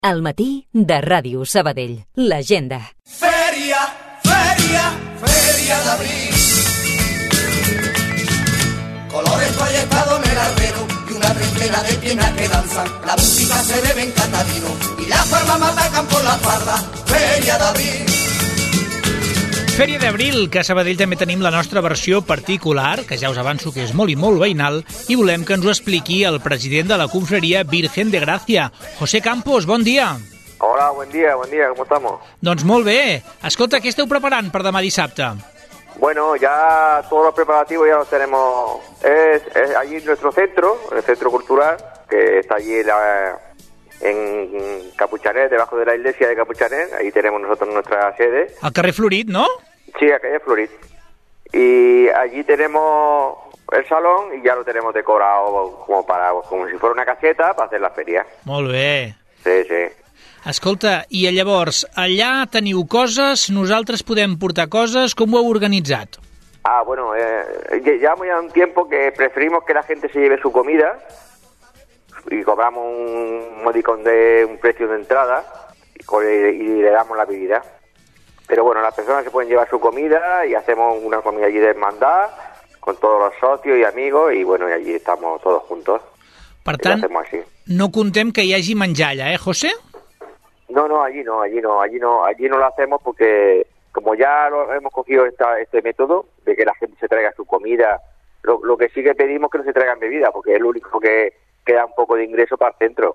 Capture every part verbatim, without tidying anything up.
Al matí de Ràdio Sabadell. L'agenda. Feria, feria, feria de abril. Colores proyectados en el albero y una treintena de piernas que danzan. La música se bebe en Catarino y las palmas atacan por la farda. Feria de abril. Fèria d'Abril, que a Sabadell també tenim la nostra versió particular, que ja us avanço que és molt i molt veïnal, i volem que ens ho expliqui el president de la confraria Virgen de Gracia, José Campos. Bon dia. Hola, buen día, buen día, ¿cómo estamos? Doncs molt bé. Escolta, què esteu preparant per demà dissabte? Bueno, ya todos los preparativos ya los tenemos. Es, es allí en nuestro centro, en el centro cultural, que está allí en, la, en Capuchanet, debajo de la iglesia de Capuchanet. Ahí tenemos nosotros nuestra sede. Al carrer Florit, no? Sí, a calle Florit. Y allí tenemos el salón y ya lo tenemos decorado como para como si fuera una caseta para hacer la feria. Molt bé. Sí, sí. Escolta, i llavors, allà teniu coses, nosaltres podem portar coses, com ho heu organitzat? Ah, bueno, eh, llevamos ya un tiempo que preferimos que la gente se lleve su comida y cobramos un modicón de un precio de entrada y, y le damos la bebida. Pero bueno, las personas se pueden llevar su comida y hacemos una comida allí de hermandad con todos los socios y amigos y bueno, y allí estamos todos juntos. Per tant, así. No contem que hi hagi menjar allà, eh, José? No, no, allí no, allí no, allí no, allí no lo hacemos porque como ya lo, hemos cogido esta, este método de que la gente se traiga su comida, lo, lo que sí que pedimos es que no se traigan bebida porque es lo único que, que da un poco de ingreso para el centro.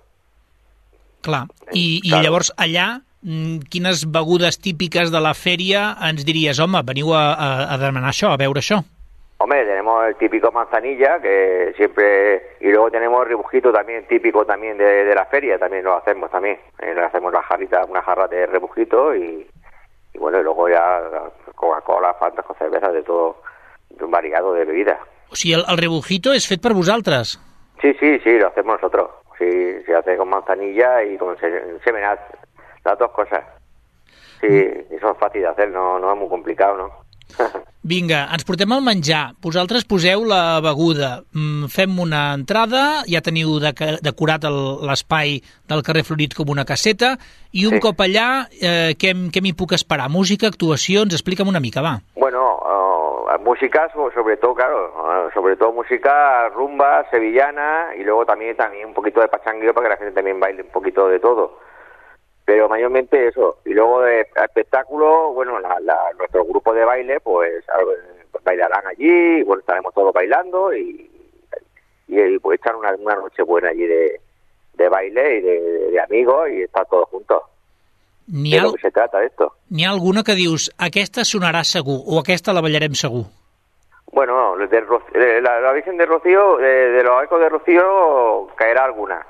Clar, i, i claro. llavors allà, quines begudes típiques de la fèria ens diries, home, veniu a, a, a demanar això, a veure això? Hombre, tenemos el típico manzanilla, que siempre... Y luego tenemos el rebujito también, típico también de, de la feria, también lo hacemos también. Eh, le hacemos la jarrita, una jarra de rebujito y, y bueno, y luego ya Coca-Cola, Fanta, con cerveza, de todo, de un variado de bebidas. O sigui, el, el rebujito és fet per vosaltres? Sí, sí, sí, lo hacemos nosotros. Sí, se hace con manzanilla y con semenat, las dos cosas. Sí, eso es fácil de hacer, no, no es muy complicado, ¿no? Vinga, ens portem el menjar. Vosaltres poseu la beguda. Fem una entrada, ja teniu decorat l'espai del carrer Florit com una caseta, i un sí. cop allà, eh, què, què m'hi puc esperar? Música, actuacions? Explica'm una mica, va. Bueno, uh, música, sobre todo, claro, uh, sobre todo música rumba, sevillana, y luego también, también un poquito de pachangueo para que la gente también baile un poquito de todo. Pero mayormente eso. Y luego de espectáculo, bueno, la, la, nuestro grupo de baile, pues bailarán allí, y bueno, estaremos todos bailando y, y, y pues echar una, una noche buena allí de, de baile y de, de amigos y estar todos juntos. N'hi ha, ha, de lo que se trata esto. N'hi ha alguna que dius, aquesta sonarà segur, o aquesta la ballarem segur? Bueno, de, de, la, la Virgen de Rocío, de, de los ecos de Rocío, caerá alguna.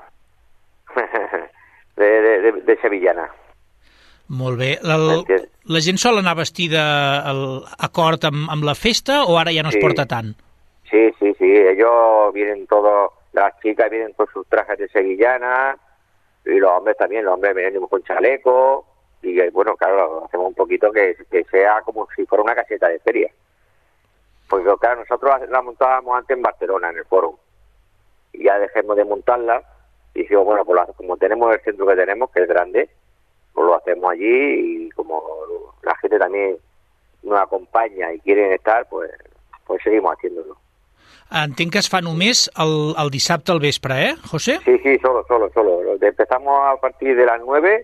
De, de, de, de sevillana. Molt bé. La, la gent sol anar vestida acord amb, amb la festa o ara ja no es sí. porta tant? Sí, sí, sí. Ellos vienen todos, las chicas vienen con sus trajes de sevillana y los hombres también, los hombres vienen con chaleco y bueno, claro, hacemos un poquito que, que sea como si fuera una caseta de feria. Porque claro, nosotros la montábamos antes en Barcelona, en el Foro, y ya dejemos de montarla. Y digo, bueno, pues como tenemos el centro que tenemos, que es grande, pues lo hacemos allí y como la gente también nos acompaña y quieren estar, pues, pues seguimos haciéndolo. Entenc que es fa només el, el dissabte al vespre, eh, José? Sí, sí, solo, solo, solo. Empezamos a partir de las nueve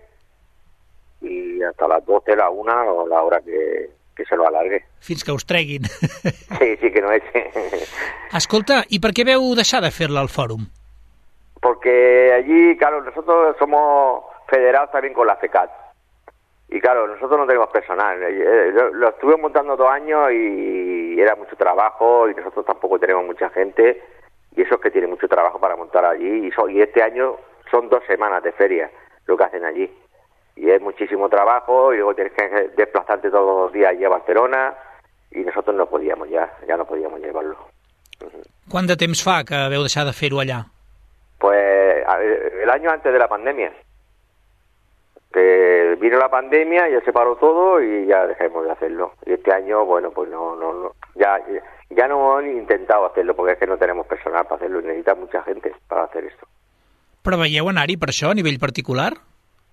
y hasta las doce, la una, o la hora que, que se lo alargue. Fins que us treguin. Sí, sí, que no és. Escolta, i per què veu deixar de fer-la al fòrum? Porque allí, claro, nosotros somos federados también con la FECAT. Y claro, nosotros no tenemos personal. Lo, lo estuve montando dos años y era mucho trabajo y nosotros tampoco tenemos mucha gente. Y eso es que tiene mucho trabajo para montar allí. Y, so, y este año son dos semanas de feria lo que hacen allí. Y es muchísimo trabajo y luego tienes que desplazarte todos los días allí a Barcelona y nosotros no podíamos ya, ya no podíamos llevarlo. Quant de temps fa que veu deixar de fer-ho allà? Pues el año antes de la pandemia, que vino la pandemia, ya se paró todo y ya dejamos de hacerlo. Y este año, bueno, pues no, no, no ya, ya no hemos intentado hacerlo porque es que no tenemos personal para hacerlo y necesita mucha gente para hacer esto. Però veieu anar-hi per això, a nivell particular?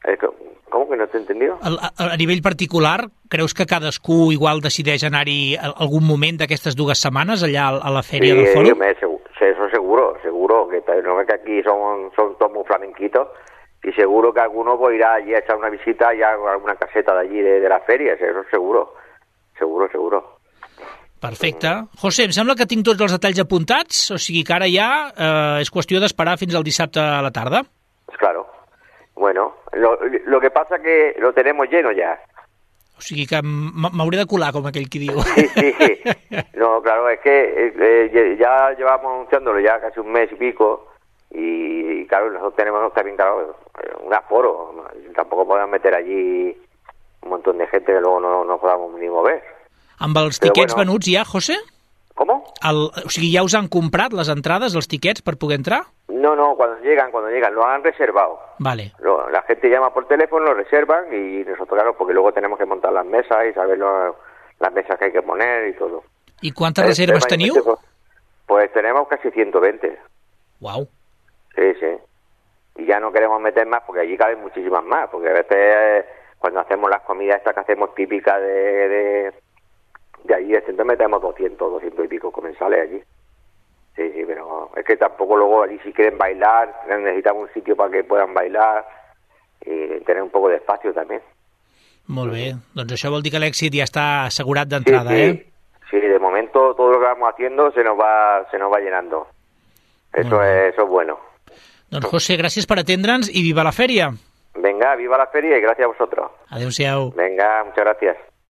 Es que, com que no t'he entendido? A, a, a nivell particular, creus que cadascú igual decideix anar-hi algun moment d'aquestes dues setmanes allà a la fèria sí, del Fòrum? Me, eso seguro, seguro, que no es que aquí son, son todos muy flamenquitos y seguro que alguno pues, irá allí a echar una visita ya a alguna caseta de allí de, de la feria, eso seguro, seguro, seguro. Perfecte. José, em sembla que tinc tots els detalls apuntats, o sigui que ara ja eh, és qüestió d'esperar fins al dissabte a la tarda. Claro. Bueno, lo, lo que pasa que lo tenemos lleno ya. O sigui que m'hauré de colar, com aquell qui diu. Sí, sí. No, claro, es que eh, ya llevamos anunciándolo ya casi un mes y pico y, y claro, nosotros tenemos también, claro, un aforo. Tampoco podemos meter allí un montón de gente que luego no, no podamos ni mover. Amb els Però tiquets bueno. venuts ja, José? ¿Cómo? El, o sigui, ja us han comprat les entrades, els tiquets, per poder entrar? No, no, cuando llegan, cuando llegan, lo han reservado. Vale. Lo, la gente llama por teléfono, lo reservan y nosotros, claro, porque luego tenemos que montar las mesas y saber lo, las mesas que hay que poner y todo. I quantes reserves teniu? Pues, pues tenemos casi ciento veinte. Uau. Sí, sí. Y ya no queremos meter más porque allí caben muchísimas más, porque a veces eh, cuando hacemos las comidas estas que hacemos típicas de... de de allí siempre metemos doscientos, doscientos y pico comensales allí. Sí, sí, pero es que tampoco luego allí si quieren bailar, necesitamos un sitio para que puedan bailar y tener un poco de espacio también. Molt bé, doncs això vol dir que l'èxit ja està assegurat d'entrada, sí, sí. eh? Sí, de momento todo lo que vamos haciendo se nos va, se nos va llenando. Eso es, eso es bueno. Doncs José, gràcies per atendre'ns i viva la fèria. Venga, viva la feria y gracias a vosotros. Adéu-siau. Venga, muchas gracias.